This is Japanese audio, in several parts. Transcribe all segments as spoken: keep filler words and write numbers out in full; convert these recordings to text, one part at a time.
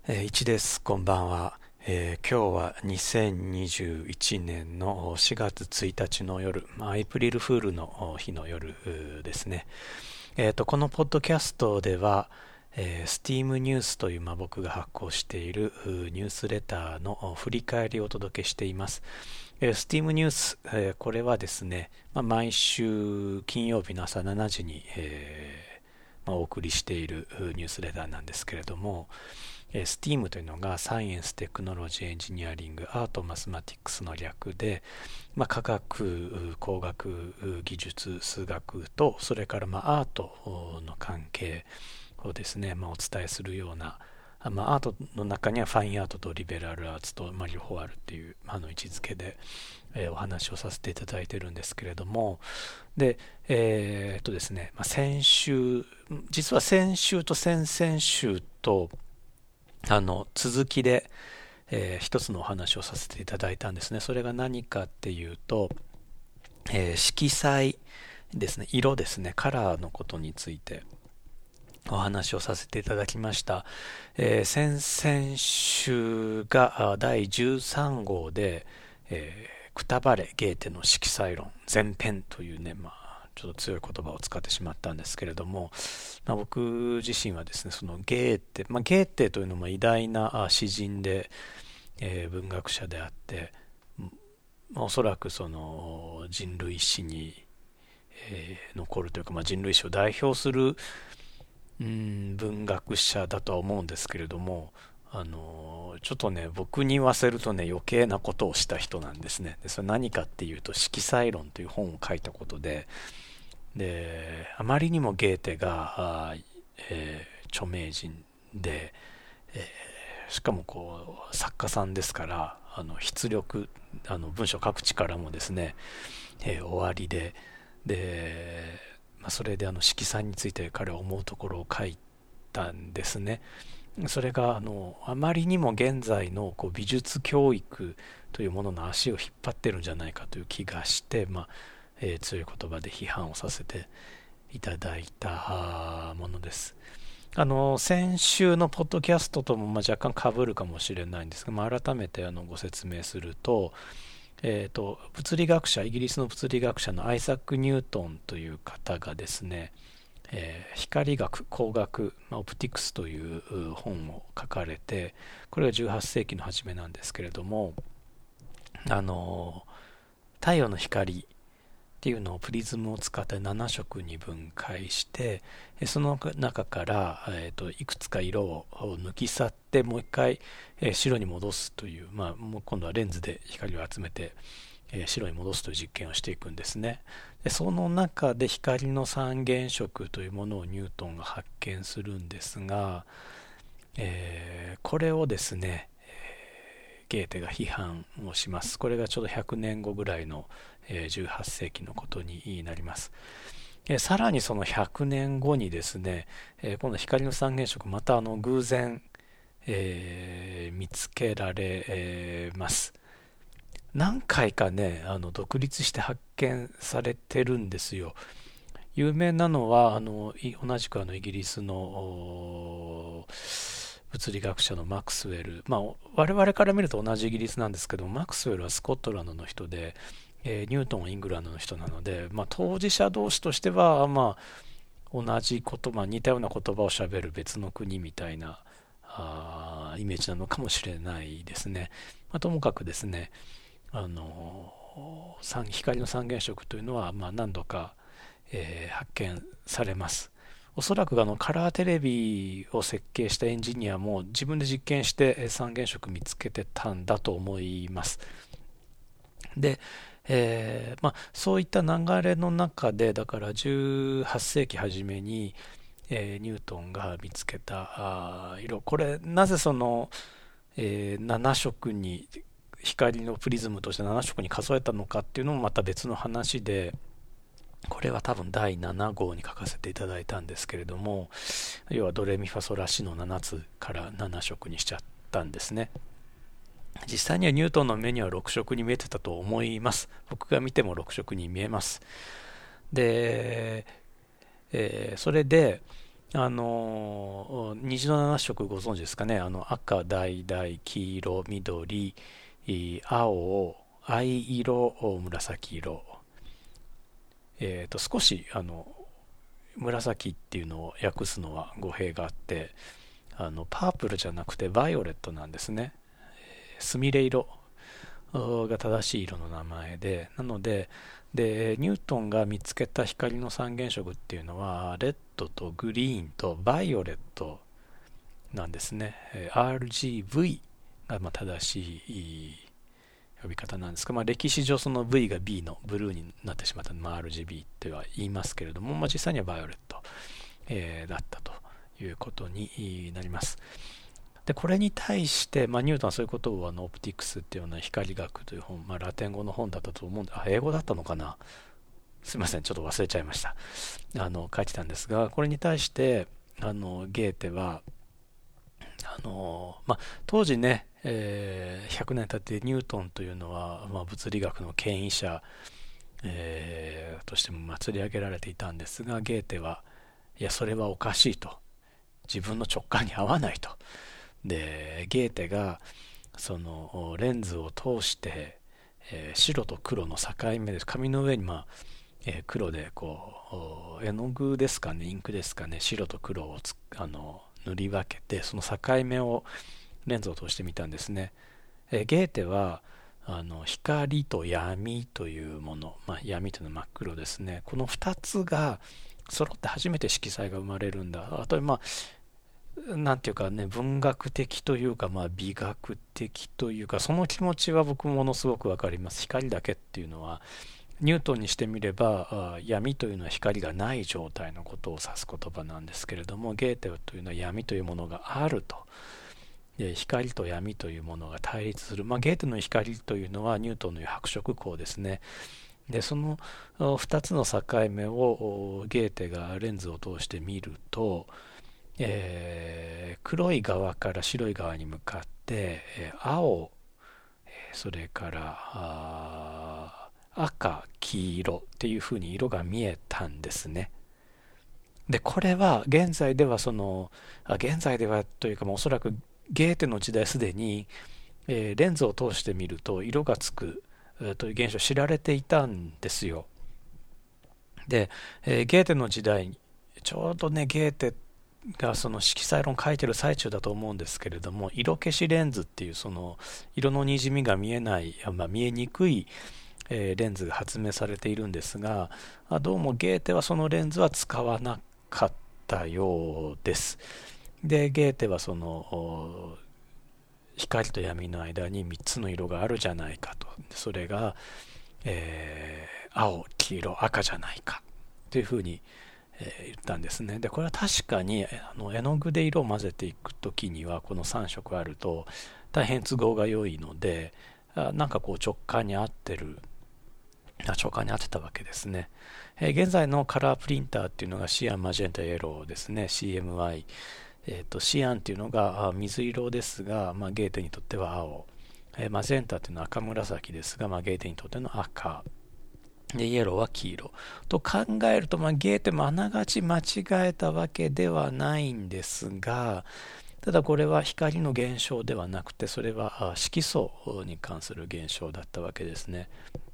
えー、いちです。こんばんは。えー今日はにせんにじゅういちねんのしがつついたちの夜、まあ、エイプリルフールの日の夜うーですね。えーと、このポッドキャストでは、えー、Steam ニュースという、まあ、僕が発行しているうーニュースレターの振り返りをお届けしています。えー Steam ニュース、えーこれはですね、まあ、毎週金曜日の朝しちじに、えーまあ、お送りしているうーニュースレターなんですけれども、えー STEAM というのがサイエンス、テクノロジー、エンジニアリング、アート、マスマティックスの略で、まあ、科学、工学、技術、数学と、それからまあアートの関係をですね、まあ、お伝えするような、あまあ、アートの中にはファインアートとリベラルアーツと、まあ、両方あるっていう、あの位置づけで、えーお話をさせていただいてるんですけれども、で、えーっとですね、まあ、先週、実は先週と先々週と、あの続きで、えー一つのお話をさせていただいたんですね。それが何かっていうと、えー色彩ですね、色ですね、カラーのことについてお話をさせていただきました。えー先々週があだいじゅうさん号で、えーくたばれゲーテの色彩論前編というね、まあ、ちょっと強い言葉を使ってしまったんですけれども、まあ、僕自身はですね、そのゲーテ、まあ、ゲーテというのも偉大なあ詩人で、えー文学者であって、まあおそらくその人類史に、えー残るというか、まあ、人類史を代表するうん文学者だとは思うんですけれども、あのちょっとね、僕に言わせるとね、余計なことをした人なんですね。でそれ何かっていうと、色彩論という本を書いたことで、であまりにもゲーテが、あーえー著名人で、えーしかもこう作家さんですから、あの筆力、あの文章を書く力もですね、えー、終わりで、で、まあ、それであの色彩について彼は思うところを書いたんですね。それがあのあまりにも現在のこう美術教育というものの足を引っ張ってるんじゃないかという気がして、まあえー強い言葉で批判をさせていただいたものです。あの先週のポッドキャストともまあ若干被るかもしれないんですが、まあ、改めてあのご説明すると、えーと、物理学者、イギリスの物理学者のアイザック・ニュートンという方がですね、えー光学、光学、まあ、オプティクスという本を書かれて、これがじゅうはっせいきの初めなんですけれども、あの太陽の光っていうのをプリズムを使ってなな色に分解して、その中から、えーと、いくつか色を抜き去ってもう一回、えー白に戻すという、まあ、もう今度はレンズで光を集めて、えー白に戻すという実験をしていくんですね。でその中で光の三原色というものをニュートンが発見するんですが、えーこれをですね、ゲーテが批判をします。これがちょうどひゃくねんごぐらいの、えーじゅうはっせいきのことになります。えーさらにそのひゃくねんごにですね、えー今度光の三原色またあの偶然、えー見つけられ、えーます。何回かね、あの独立して発見されてるんですよ。有名なのはあの同じくあのイギリスの物理学者のマクスウェル、まあ、我々から見ると同じイギリスなんですけど、マクスウェルはスコットランドの人で、えーニュートンはイングランドの人なので、まあ、当事者同士としては、まあ、同じ言葉、似たような言葉をしゃべる別の国みたいなあイメージなのかもしれないですね。まあ、ともかくですね、あの光の三原色というのは、まあ、何度か、えー発見されます。おそらくあのカラーテレビを設計したエンジニアも自分で実験して三原色見つけてたんだと思います。で、えーまあ、そういった流れの中で、だからじゅうはっせいき初めに、えーニュートンが見つけたあ色、これなぜその、えーなな色に光のプリズムとしてなな色に数えたのかっていうのもまた別の話で、これは多分だいなな号に書かせていただいたんですけれども、要はドレミファソラシのななつからなな色にしちゃったんですね。実際にはニュートンの目にはろく色に見えてたと思います。僕が見てもろく色に見えます。で、えーそれであの虹のなな色ご存知ですかね。あの赤、橙、黄色、緑、青、藍色、紫色、えー、と少しあの紫っていうのを訳すのは語弊があって、あのパープルじゃなくてバイオレットなんですね。スミレ色が正しい色の名前で、なので、でニュートンが見つけた光の三原色っていうのはレッドとグリーンとバイオレットなんですね。 アールジーブイ がまあ正しい呼び方なんですが、まあ、歴史上その V が B のブルーになってしまったので、まあ、アールジービー とは言いますけれども、まあ、実際にはバイオレット、えー、だったということになります。でこれに対して、まあ、ニュートンはそういうことをあのオプティクスっていうような光学という本、まあ、ラテン語の本だったと思うんで、あ英語だったのかな、すいませんちょっと忘れちゃいました。あの書いてたんですが、これに対してあのゲーテはあの、まあ、当時ね、えー、ひゃくねん経ってニュートンというのは、まあ、物理学の権威者、えー、としても祭り上げられていたんですが、ゲーテはいやそれはおかしいと、自分の直感に合わないと。でゲーテがそのレンズを通して、えー、白と黒の境目です。紙の上に、まあえー、黒でこう絵の具ですかね、インクですかね、白と黒をつあの塗り分けて、その境目をレンズを通してみたんですね。えー、ゲーテはあの光と闇というもの、まあ、闇というのは真っ黒ですね。このふたつが揃って初めて色彩が生まれるんだ。あとまあなんていうかね、文学的というか、まあ、美学的というか、その気持ちは僕ものすごくわかります。光だけっていうのはニュートンにしてみれば闇というのは光がない状態のことを指す言葉なんですけれども、ゲーテというのは闇というものがあると、で光と闇というものが対立する、まあ、ゲーテの光というのはニュートンのいう白色光ですね。でそのふたつの境目をゲーテがレンズを通して見ると、えー、黒い側から白い側に向かって、えー、青、それから赤、黄色っていう風に色が見えたんですね。でこれは現在ではそのあ現在ではというか、おそらくゲーテの時代すでに、えー、レンズを通してみると色がつく、えー、という現象知られていたんですよ。で、えー、ゲーテの時代ちょうどね、ゲーテがその色彩論書いてる最中だと思うんですけれども、色消しレンズっていうその色のにじみが見えない、まあ、見えにくい、えー、レンズが発明されているんですが、どうもゲーテはそのレンズは使わなかったようです。でゲーテはその光と闇の間にみっつの色があるじゃないかと、それが、えー、青、黄色、赤じゃないかというふうにえー、言ったんですね。でこれは確かにあの絵の具で色を混ぜていく時にはこのさん色あると大変都合が良いので、あなんかこう直感に合ってる直感に合ってたわけですね。えー、現在のカラープリンターっていうのがシアン、マジェンタ、イエローですね。 シーエムワイ、えー、とシアンっていうのが水色ですが、まあ、ゲーテにとっては青、えー、マジェンタっていうのは赤紫ですが、まあ、ゲーテにとっての赤でイエローは黄色と考えると、まあ、ゲーテもあながち間違えたわけではないんですが、ただこれは光の現象ではなくて、それは色素に関する現象だったわけですね。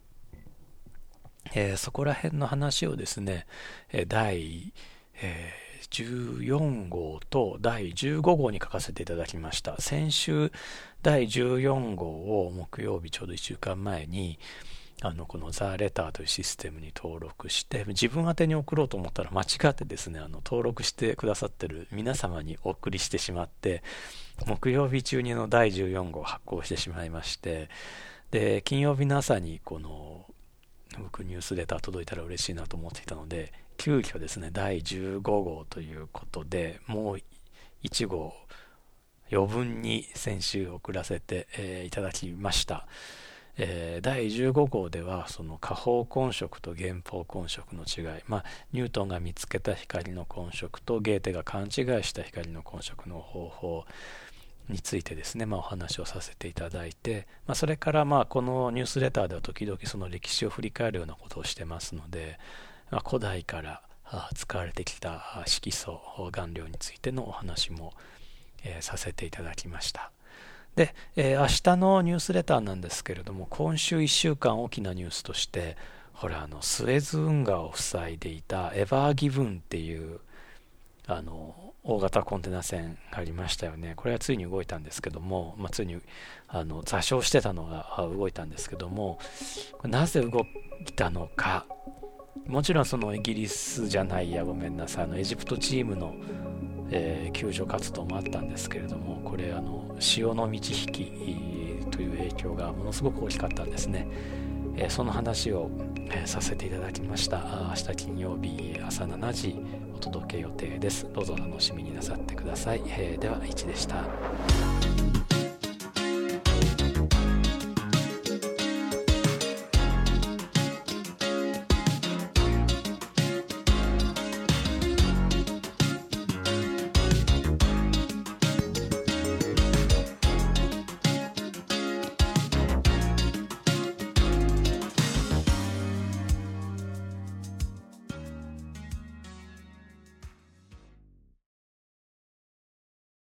えー、そこら辺の話をですね、だい、えー、じゅうよん号とだいじゅうご号に書かせていただきました。先週だいじゅうよん号を木曜日ちょうどいっしゅうかんまえにあのこのザ・レターというシステムに登録して、自分宛てに送ろうと思ったら間違ってですね、あの登録してくださってる皆様にお送りしてしまって、木曜日中にのだいじゅうよん号を発行してしまいまして、で金曜日の朝にこの僕ニュースレター届いたら嬉しいなと思っていたので、急遽ですねだいじゅうご号ということでもういち号余分に先週送らせて、えー、いただきました。えー、だいじゅうご号ではその下方根色と減方根色の違い、まあ、ニュートンが見つけた光の根色とゲーテが勘違いした光の根色の方法についてですね、まあ、お話をさせていただいて、まあ、それからまあこのニュースレターでは時々その歴史を振り返るようなことをしてますので、まあ、古代から使われてきた色素顔料についてのお話も、えー、させていただきました。で、えー、明日のニュースレターなんですけれども、今週いっしゅうかん大きなニュースとして、ほらあのスエズ運河を塞いでいたエバーギブンっていうあの大型コンテナ船がありましたよね。これはついに動いたんですけども、まあ、ついにあの座礁してたのが動いたんですけども、なぜ動いたのか、もちろんそのイギリスじゃないやごめんなさいあのエジプトチームの、えー、救助活動もあったんですけれども、これあの潮の満ち引きという影響がものすごく大きかったんですね。えー、その話を、えー、させていただきました。明日金曜日朝しちじお届け予定です。どうぞお楽しみになさってください。えー、ではいちでした。